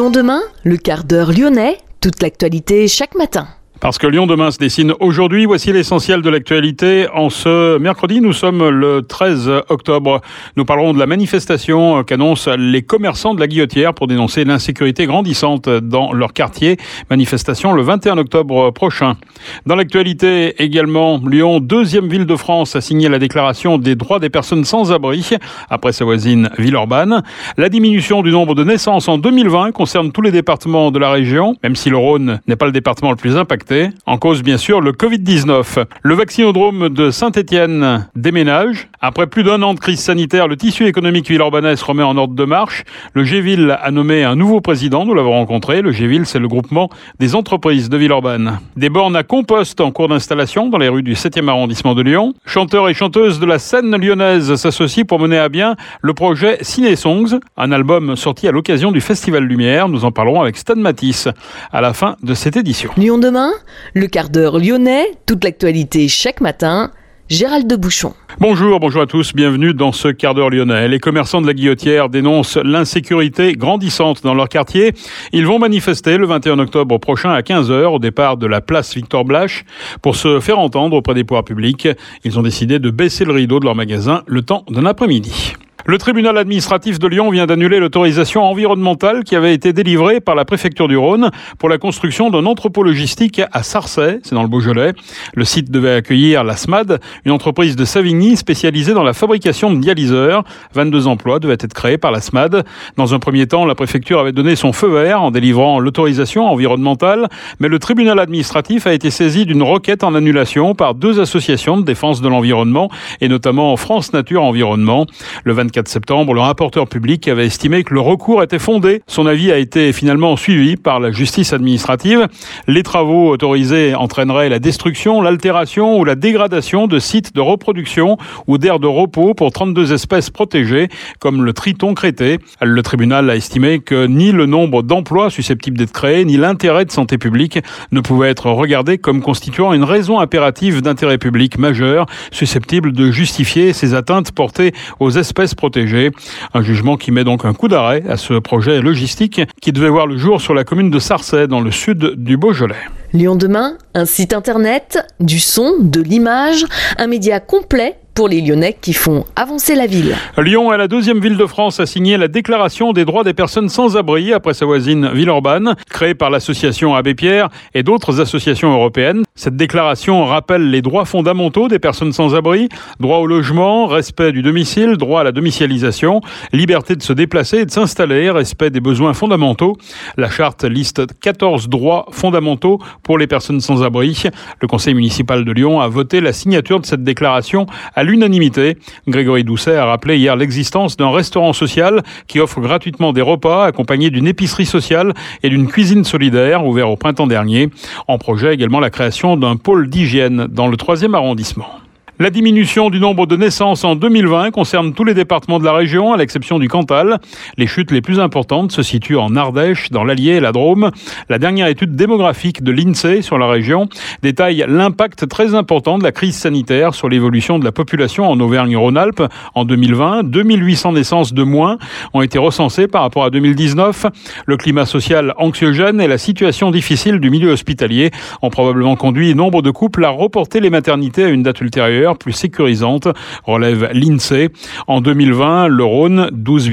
Lyon demain, le quart d'heure lyonnais, toute l'actualité chaque matin. Parce que Lyon demain se dessine aujourd'hui, voici l'essentiel de l'actualité. En ce mercredi, nous sommes le 13 octobre. Nous parlerons de la manifestation qu'annoncent les commerçants de la Guillotière pour dénoncer l'insécurité grandissante dans leur quartier. Manifestation le 21 octobre prochain. Dans l'actualité également, Lyon, deuxième ville de France, a signé la déclaration des droits des personnes sans abri après sa voisine Villeurbanne. La diminution du nombre de naissances en 2020 concerne tous les départements de la région, même si le Rhône n'est pas le département le plus impacté. En cause, bien sûr, le Covid-19. Le vaccinodrome de Saint-Étienne déménage. Après plus d'un an de crise sanitaire, le tissu économique villeurbanais se remet en ordre de marche. Le Géville a nommé un nouveau président, nous l'avons rencontré. Le Géville, c'est le groupement des entreprises de Villeurbanne. Des bornes à compost en cours d'installation dans les rues du 7e arrondissement de Lyon. Chanteurs et chanteuses de la scène lyonnaise s'associent pour mener à bien le projet Ciné Songs, un album sorti à l'occasion du Festival Lumière. Nous en parlerons avec Stan Matisse à la fin de cette édition. Lyon demain, le quart d'heure lyonnais, toute l'actualité chaque matin. Gérald de Bouchon. Bonjour à tous, bienvenue dans ce quart d'heure lyonnais. Les commerçants de la Guillotière dénoncent l'insécurité grandissante dans leur quartier. Ils vont manifester le 21 octobre prochain à 15h au départ de la place Victor Blache. Pour se faire entendre auprès des pouvoirs publics, ils ont décidé de baisser le rideau de leur magasin le temps d'un après-midi. Le tribunal administratif de Lyon vient d'annuler l'autorisation environnementale qui avait été délivrée par la préfecture du Rhône pour la construction d'un entrepôt logistique à Sarcey, c'est dans le Beaujolais. Le site devait accueillir la SMAD, une entreprise de Savigny spécialisée dans la fabrication de dialyseurs. 22 emplois devaient être créés par la SMAD. Dans un premier temps, la préfecture avait donné son feu vert en délivrant l'autorisation environnementale, mais le tribunal administratif a été saisi d'une requête en annulation par deux associations de défense de l'environnement et notamment France Nature Environnement. Le 24 septembre, le rapporteur public avait estimé que le recours était fondé. Son avis a été finalement suivi par la justice administrative. Les travaux autorisés entraîneraient la destruction, l'altération ou la dégradation de sites de reproduction ou d'aires de repos pour 32 espèces protégées, comme le triton crété. Le tribunal a estimé que ni le nombre d'emplois susceptibles d'être créés, ni l'intérêt de santé publique ne pouvaient être regardés comme constituant une raison impérative d'intérêt public majeur, susceptible de justifier ces atteintes portées aux espèces protégées. Un jugement qui met donc un coup d'arrêt à ce projet logistique qui devait voir le jour sur la commune de Sarcey dans le sud du Beaujolais. Lyon demain, un site internet, du son, de l'image, un média complet pour les Lyonnais qui font avancer la ville. Lyon est la deuxième ville de France à signer la déclaration des droits des personnes sans abri après sa voisine Villeurbanne, créée par l'association Abbé Pierre et d'autres associations européennes. Cette déclaration rappelle les droits fondamentaux des personnes sans abri, droit au logement, respect du domicile, droit à la domicilialisation, liberté de se déplacer et de s'installer, respect des besoins fondamentaux. La charte liste 14 droits fondamentaux pour les personnes sans abri. Le conseil municipal de Lyon a voté la signature de cette déclaration à l'unanimité. Grégory Doucet a rappelé hier l'existence d'un restaurant social qui offre gratuitement des repas accompagnés d'une épicerie sociale et d'une cuisine solidaire ouvert au printemps dernier. En projet également la création d'un pôle d'hygiène dans le 3e arrondissement. La diminution du nombre de naissances en 2020 concerne tous les départements de la région, à l'exception du Cantal. Les chutes les plus importantes se situent en Ardèche, dans l'Allier et la Drôme. La dernière étude démographique de l'INSEE sur la région détaille l'impact très important de la crise sanitaire sur l'évolution de la population en Auvergne-Rhône-Alpes. En 2020, 2800 naissances de moins ont été recensées par rapport à 2019. Le climat social anxiogène et la situation difficile du milieu hospitalier ont probablement conduit nombre de couples à reporter les maternités à une date ultérieure, plus sécurisante, relève l'INSEE. En 2020, le Rhône,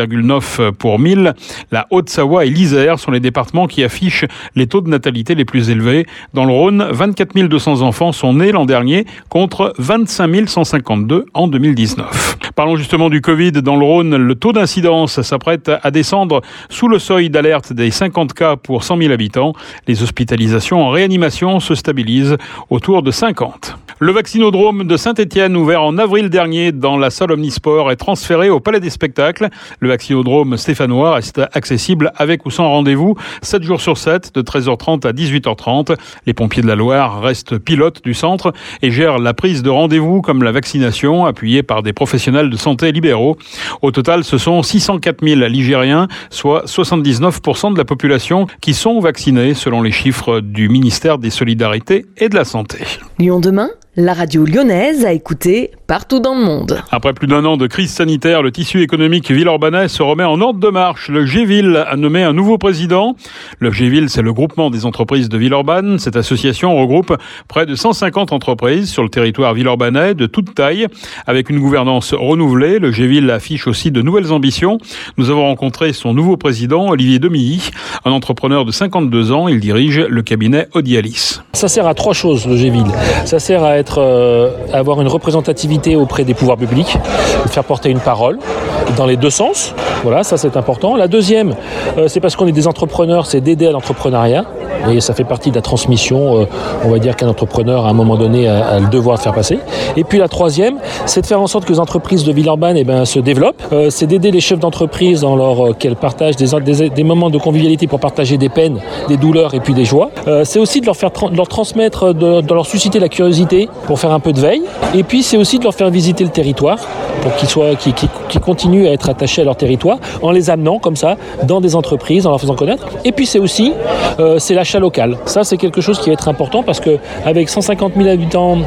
12,9 pour 1000. La Haute-Savoie et l'Isère sont les départements qui affichent les taux de natalité les plus élevés. Dans le Rhône, 24 200 enfants sont nés l'an dernier contre 25 152 en 2019. Parlons justement du Covid. Dans le Rhône, le taux d'incidence s'apprête à descendre sous le seuil d'alerte des 50 cas pour 100 000 habitants. Les hospitalisations en réanimation se stabilisent autour de 50. Le vaccinodrome de Saint-Étienne, ouvert en avril dernier dans la salle Omnisport, est transféré au Palais des Spectacles. Le vaccinodrome stéphanois reste accessible avec ou sans rendez-vous, 7 jours sur 7, de 13h30 à 18h30. Les pompiers de la Loire restent pilotes du centre et gèrent la prise de rendez-vous comme la vaccination, appuyés par des professionnels de santé libéraux. Au total, ce sont 604 000 Ligériens, soit 79% de la population, qui sont vaccinés, selon les chiffres du ministère des Solidarités et de la Santé. Lyon demain, la radio lyonnaise à écouter partout dans le monde. Après plus d'un an de crise sanitaire, le tissu économique villeurbanais se remet en ordre de marche. Le G-Ville a nommé un nouveau président. Le G-Ville, c'est le groupement des entreprises de Villeurbanne. Cette association regroupe près de 150 entreprises sur le territoire villeurbanais de toute taille. Avec une gouvernance renouvelée, le G-Ville affiche aussi de nouvelles ambitions. Nous avons rencontré son nouveau président, Olivier Demilly, un entrepreneur de 52 ans. Il dirige le cabinet Odialis. Ça sert à trois choses, le G-Ville. Ça sert à avoir une représentativité auprès des pouvoirs publics, de faire porter une parole dans les deux sens. Voilà, ça c'est important. La deuxième, c'est parce qu'on est des entrepreneurs, c'est d'aider à l'entrepreneuriat. Et ça fait partie de la transmission, on va dire qu'un entrepreneur à un moment donné a le devoir de faire passer. Et puis la troisième, c'est de faire en sorte que les entreprises de Villeurbanne se développent. C'est d'aider les chefs d'entreprise dans qu'elles partagent des moments de convivialité pour partager des peines, des douleurs et puis des joies. C'est aussi de leur transmettre, de leur susciter la curiosité pour faire un peu de veille. Et puis c'est aussi de leur faire visiter le territoire pour qu'ils continuent à être attachés à leur territoire en les amenant comme ça dans des entreprises, en leur faisant connaître. Et puis c'est aussi c'est l'achat local. Ça c'est quelque chose qui va être important parce qu'avec 150 000 habitants,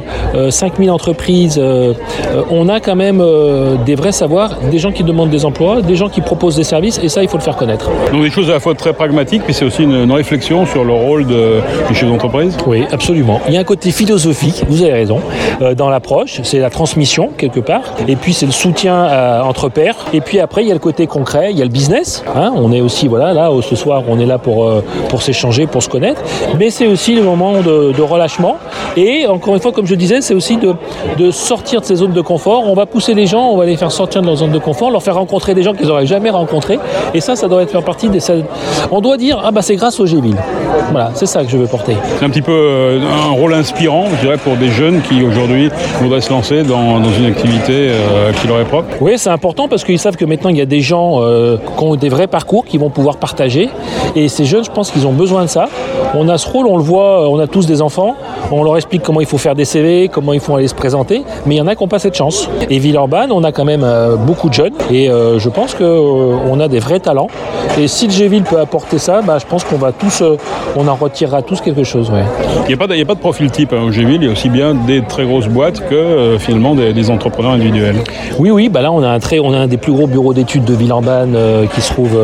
5 000 entreprises, on a quand même des vrais savoirs, des gens qui demandent des emplois, des gens qui proposent des services et ça il faut le faire connaître. Donc des choses à la fois très pragmatiques puis c'est aussi une réflexion sur le rôle du chef d'entreprise. Oui, absolument. Il y a un côté philosophique, vous avez raison, dans l'approche, c'est la transmission quelque part. Et puis c'est le soutien entre pairs. Et puis après il y a le côté concret, il y a le business. On est aussi là ce soir on est là pour s'échanger, pour se connaître. Mais c'est aussi le moment de relâchement. Et encore une fois comme je disais, c'est aussi de sortir de ces zones de confort. On va pousser les gens, on va les faire sortir de leur zone de confort, leur faire rencontrer des gens qu'ils n'auraient jamais rencontrés. Et ça doit faire partie des. On doit dire c'est grâce au G-Ville. Voilà, c'est ça que je veux porter. C'est un petit peu un rôle inspirant, je dirais, pour des jeunes qui aujourd'hui voudraient se lancer dans une activité qui leur est propre. Oui, c'est important parce qu'ils savent que maintenant il y a des gens qui ont des vrais parcours qui vont pouvoir partager. Et ces jeunes, je pense qu'ils ont besoin de ça. On a ce rôle, on le voit, on a tous des enfants. On leur explique comment il faut faire des CV, comment il faut aller se présenter. Mais il y en a qui n'ont pas cette chance. Et Villeurbanne, on a quand même beaucoup de jeunes. Et je pense qu'on a des vrais talents. Et si le G-Ville peut apporter ça, je pense qu'on va tous, on en retirera tous quelque chose. Ouais. Il n'y a pas de profil type au G-Ville. Il y a aussi bien des très grosses boîtes que finalement des entrepreneurs individuels. Oui, là on a un des plus gros bureaux d'études de Villeurbanne qui se trouve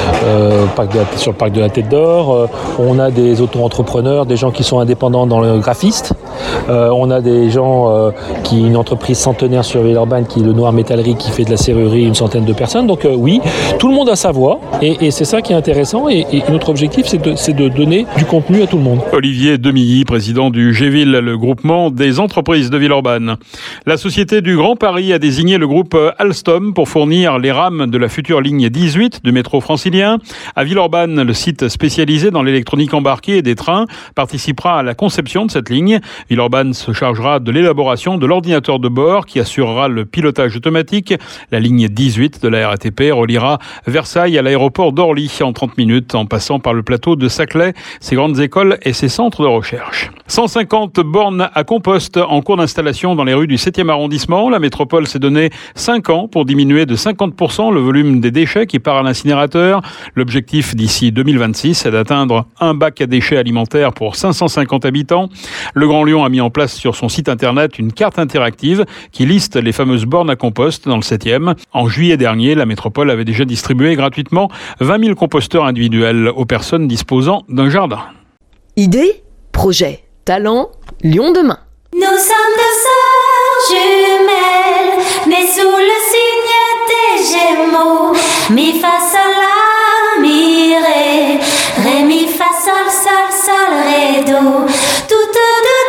sur le parc de la Tête d'Or. On a des auto-entrepreneurs, des gens qui sont indépendants dans le graphiste. On a des gens une entreprise centenaire sur Villeurbanne qui est le Noir Métallerie qui fait de la serrurerie, une centaine de personnes. Donc oui, tout le monde a sa voix et c'est ça qui est intéressant et notre objectif c'est de donner du contenu à tout le monde. Olivier Demilly, président du G-Ville, le groupement des entreprises de Villeurbanne. La Société du Grand Paris a désigné le groupe Alstom pour fournir les rames de la future ligne 18 du métro francilien. À Villeurbanne, le site spécialisé dans l'électronique embarquée et des trains participera à la conception de cette ligne. Villeurbanne se chargera de l'élaboration de l'ordinateur de bord qui assurera le pilotage automatique. La ligne 18 de la RATP reliera Versailles à l'aéroport d'Orly en 30 minutes en passant par le plateau de Saclay, ses grandes écoles et ses centres de recherche. 150 bornes à compost en cours d'installation dans les rues du 7e arrondissement. La métropole s'est donné 5 ans pour diminuer de 50% le volume des déchets qui part à l'incinérateur. L'objectif d'ici 2026 est d'atteindre un bac à déchets alimentaires pour 550 habitants. Le Grand Lyon a mis en place sur son site internet une carte interactive qui liste les fameuses bornes à compost dans le 7e. En juillet dernier, la métropole avait déjà distribué gratuitement 20 000 composteurs individuels aux personnes disposant d'un jardin. Idée, projet, talent, Lyon demain. Nous sommes deux sœurs jumelles, nées sous le signe des Gémeaux. Mi fa sol la mi ré, ré mi fa sol sol sol ré do. Toutes deux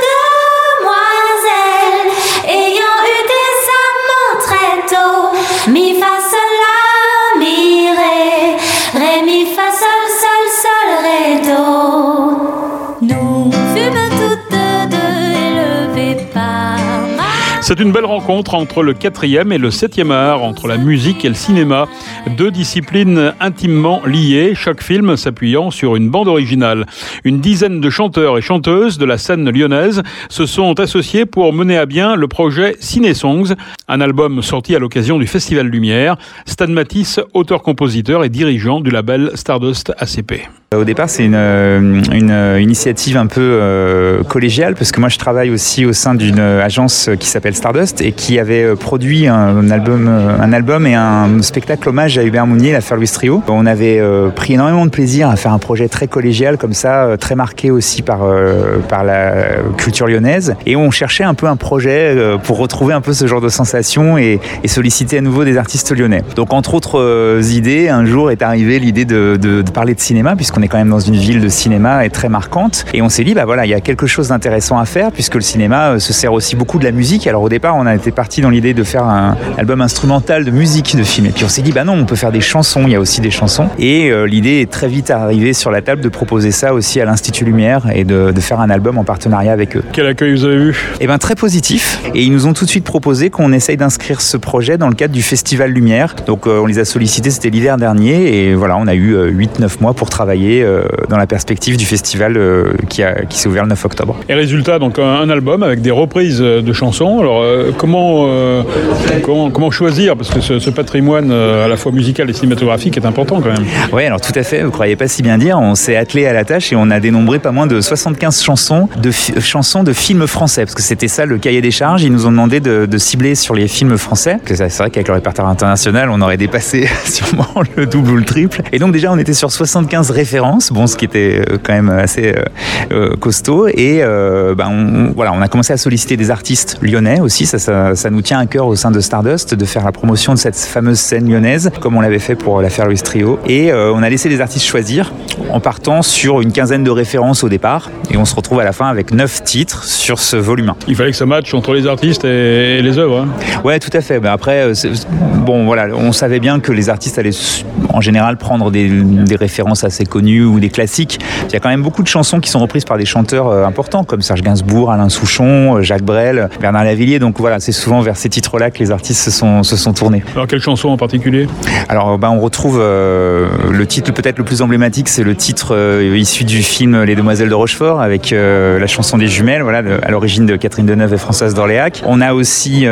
demoiselles ayant eu des amants très tôt. Mi fa sol la mi ré, ré mi fa sol sol sol ré do. Nous fûmes toutes deux élevées par ma. C'est une belle rencontre entre le 4e et le 7e art, entre la musique et le cinéma. Deux disciplines intimement liées, chaque film s'appuyant sur une bande originale. Une dizaine de chanteurs et chanteuses de la scène lyonnaise se sont associés pour mener à bien le projet Ciné-Songs, un album sorti à l'occasion du Festival Lumière. Stan Matisse, auteur-compositeur et dirigeant du label Stardust ACP. Au départ, c'est une initiative un peu collégiale, parce que moi je travaille aussi au sein d'une agence qui s'appelle Stardust et qui avait produit un album et un spectacle hommage à Hubert Mounier, l'affaire Louis Trio. On avait pris énormément de plaisir à faire un projet très collégial comme ça, très marqué aussi par la culture lyonnaise, et on cherchait un peu un projet pour retrouver un peu ce genre de sensations et solliciter à nouveau des artistes lyonnais. Donc entre autres idées, un jour est arrivée l'idée de parler de cinéma, puisqu'on est quand même dans une ville de cinéma et très marquante, et on s'est dit il y a quelque chose d'intéressant à faire, puisque le cinéma se sert aussi beaucoup de la musique. Alors au départ on a été parti dans l'idée de faire un album instrumental de musique de film, et puis on s'est dit non, on peut faire des chansons, il y a aussi des chansons, et l'idée est très vite arrivée sur la table de proposer ça aussi à l'Institut Lumière et de faire un album en partenariat avec eux. Quel accueil vous avez eu ? Très positif, et ils nous ont tout de suite proposé qu'on essaye d'inscrire ce projet dans le cadre du Festival Lumière. Donc on les a sollicités, c'était l'hiver dernier, et voilà, on a eu 8-9 mois pour travailler dans la perspective du festival qui s'est ouvert le 9 octobre. Et résultat, donc un album avec des reprises de chansons. Alors comment choisir, parce que ce patrimoine à la fois musical et cinématographique est important quand même. Oui, alors tout à fait, vous ne croyez pas si bien dire, on s'est attelé à la tâche et on a dénombré pas moins de 75 chansons de films français, parce que c'était ça le cahier des charges. Ils nous ont demandé de cibler sur les films français, parce que c'est vrai qu'avec le répertoire international on aurait dépassé sûrement le double ou le triple, et donc déjà on était sur 75 références, ce qui était quand même assez costaud, et on a commencé à solliciter des artistes lyonnais aussi. Ça nous tient à cœur au sein de Stardust de faire la promotion de cette fameuse scène lyonnaise, comme on l'avait fait pour l'affaire Louis Trio, et on a laissé les artistes choisir en partant sur une quinzaine de références au départ, et on se retrouve à la fin avec 9 titres sur ce volume 1. Il fallait que ça matche entre les artistes et les œuvres. Ouais, tout à fait. Après, on savait bien que les artistes allaient en général prendre des références assez connues ou des classiques. Il y a quand même beaucoup de chansons qui sont reprises par des chanteurs importants comme Serge Gainsbourg, Alain Souchon, Jacques Brel, Bernard Lavilliers. Donc voilà, c'est souvent vers ces titres-là que les artistes se sont tournés. Alors quelle chanson en particulier ? Alors on retrouve le titre peut-être le plus emblématique, c'est le titre issu du film Les Demoiselles de Rochefort, avec la chanson des jumelles, à l'origine de Catherine Deneuve et Françoise d'Orléac. On a aussi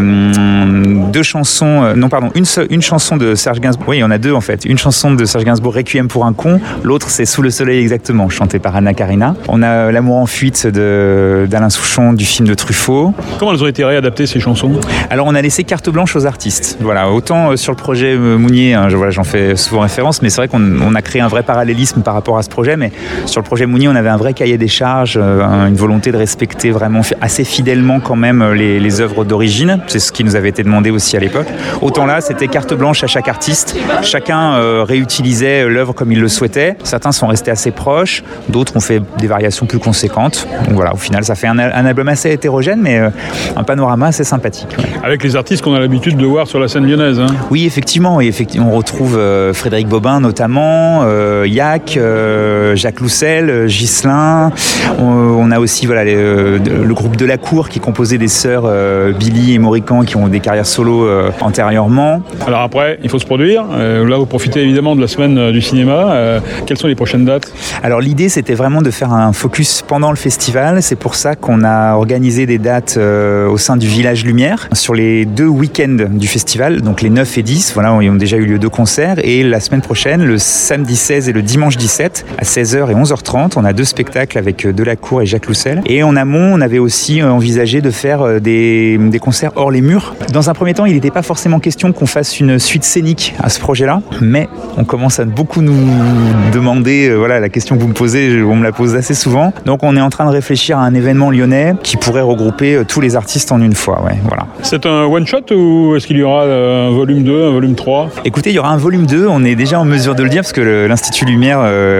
deux chansons, une chanson de Serge Gainsbourg. Oui, il y en a deux en fait. Une chanson de Serge Gainsbourg, Requiem pour un con. L'autre, c'est Sous le soleil exactement, chantée par Anna Karina. On a L'amour en fuite d'Alain Souchon du film de Truffaut. Comment elles ont été réadaptées ces chansons ? Alors on a laissé carte blanche aux artistes. Autant sur le projet Mounier, j'en fais souvent référence, mais c'est vrai qu'on a créé un vrai parallélisme par rapport à ce projet. Mais sur le projet Mounier, on avait un vrai cahier des charges, une volonté de respecter vraiment assez fidèlement quand même les œuvres d'origine. C'est ce qui nous avait été demandé aussi à l'époque. Autant là, c'était carte blanche à chaque artiste. Chacun réutilisait l'œuvre comme il le souhaitait. Certains sont restés assez proches, d'autres ont fait des variations plus conséquentes. Donc voilà, au final, ça fait un album assez hétérogène, mais un panorama assez sympathique. Ouais. Avec les artistes qu'on a l'habitude de voir sur la scène lyonnaise. Oui, effectivement. On retrouve Frédéric Bobin notamment, Yac, Jacques Loussel, Ghislain. On a aussi le groupe de la Cour qui composait des sœurs Billy et Morican qui ont des carrières solo antérieurement. Alors après, il faut se produire. Là, vous profitez évidemment de la semaine du cinéma. Quelles sont les prochaines dates ? Alors l'idée, c'était vraiment de faire un focus pendant le festival. C'est pour ça qu'on a organisé des dates au sein du Village Lumière sur les 2 week-ends du festival, donc les 9 et 10. Voilà, ils ont déjà eu lieu 2 concerts. Et la semaine prochaine, le samedi 16 et le dimanche 17, à 16h et 11h30, on a 2 spectacles avec Delacour et Jacques Loussel. Et en amont, on avait aussi envisagé de faire des concerts hors les murs. Dans un premier temps, il n'était pas forcément question qu'on fasse une suite scénique à ce projet-là, mais on commence à beaucoup nous demander, la question que vous me posez, on me la pose assez souvent. Donc on est en train de réfléchir à un événement lyonnais qui pourrait regrouper tous les artistes en une fois. Ouais, voilà. C'est un one-shot ou est-ce qu'il y aura un volume 2, un volume 3 ? Écoutez, il y aura un volume 2, on est déjà en mesure de le dire parce que l'Institut Lumière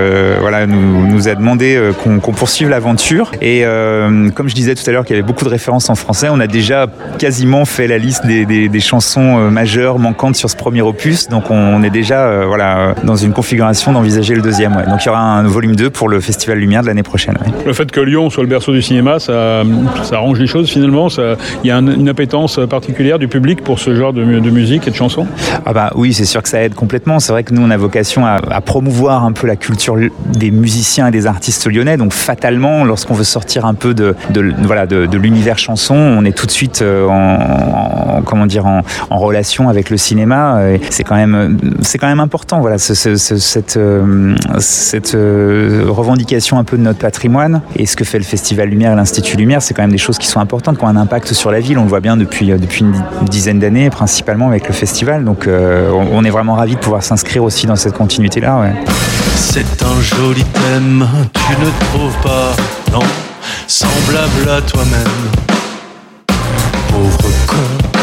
nous a demandé qu'on poursuive l'aventure. Et comme je disais tout à l'heure qu'il y avait beaucoup de références en français, on a déjà quasiment fait la liste des chansons majeures manquantes sur ce premier opus. Donc on est déjà dans une configuration d'envisager le deuxième. Ouais. Donc il y aura un volume 2 pour le Festival Lumière de l'année prochaine. Ouais. Le fait que Lyon soit le berceau du cinéma, ça arrange les choses finalement. Il y a une appétence particulière du public pour ce genre de musique et de chansons ? Oui, c'est sûr que ça aide complètement. C'est vrai que nous, on a vocation à promouvoir un peu la culture des musiciens et des artistes lyonnais. Donc fatalement, lorsqu'on veut sortir un peu de l'univers chanson, on est tout de suite en relation avec le cinéma. C'est quand même c'est quand même important, voilà, cette revendication un peu de notre patrimoine. Et ce que fait le Festival Lumière et l'Institut Lumière, c'est quand même des choses qui sont importantes, qui ont un impact sur la ville. On le voit bien depuis une dizaine d'années, principalement avec le festival. Donc on est vraiment ravis de pouvoir s'inscrire aussi dans cette continuité-là. Ouais. C'est un joli thème, tu ne trouves pas, non, semblable à toi-même, pauvre con.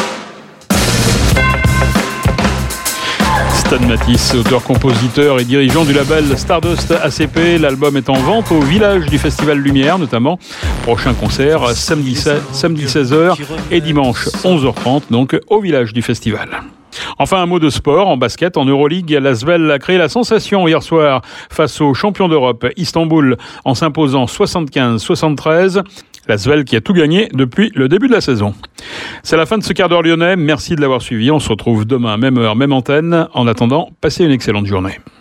Stan Matisse, auteur-compositeur et dirigeant du label Stardust ACP. L'album est en vente au village du Festival Lumière notamment. Prochain concert samedi 16h et dimanche 11h30 donc au village du festival. Enfin, un mot de sport. En basket, en Euroleague, l'Asvel a créé la sensation hier soir face aux champions d'Europe Istanbul en s'imposant 75-73. L'Asvel qui a tout gagné depuis le début de la saison. C'est la fin de ce quart d'heure lyonnais. Merci de l'avoir suivi. On se retrouve demain, même heure, même antenne. En attendant, passez une excellente journée.